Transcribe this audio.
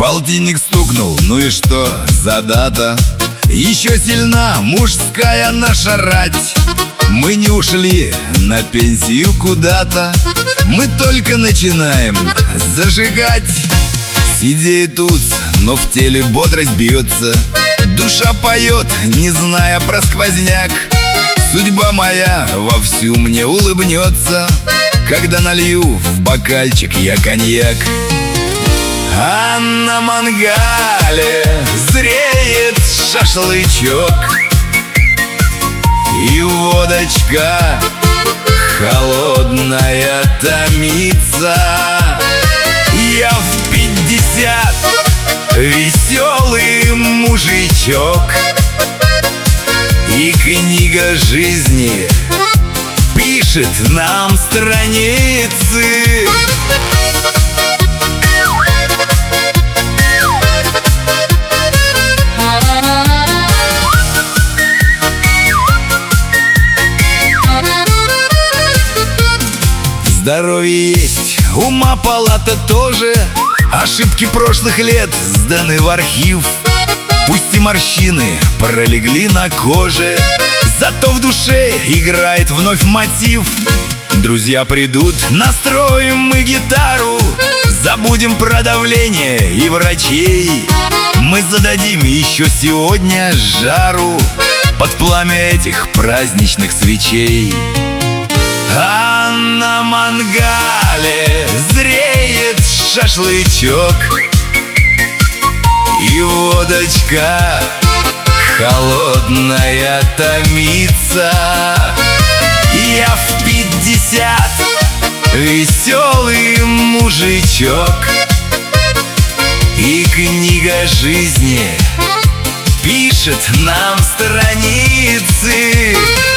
Полтинник стукнул, ну и что за дата? Еще сильна мужская наша рать. Мы не ушли на пенсию куда-то, мы только начинаем зажигать. Сидеет тут, но в теле бодрость бьется, душа поет, не зная про сквозняк. Судьба моя вовсю мне улыбнется, когда налью в бокальчик я коньяк. А на мангале зреет шашлычок, и водочка холодная томится. Я в 50 веселый мужичок, и книга жизни пишет нам страницы. Здоровье есть, ума палата тоже, ошибки прошлых лет сданы в архив. Пусть и морщины пролегли на коже, зато в душе играет вновь мотив. Друзья придут, настроим мы гитару, забудем про давление и врачей. Мы зададим еще сегодня жару под пламя этих праздничных свечей. А на мангале зреет шашлычок, и водочка холодная томится. Я в 50 веселый мужичок, и книга жизни пишет нам страницы.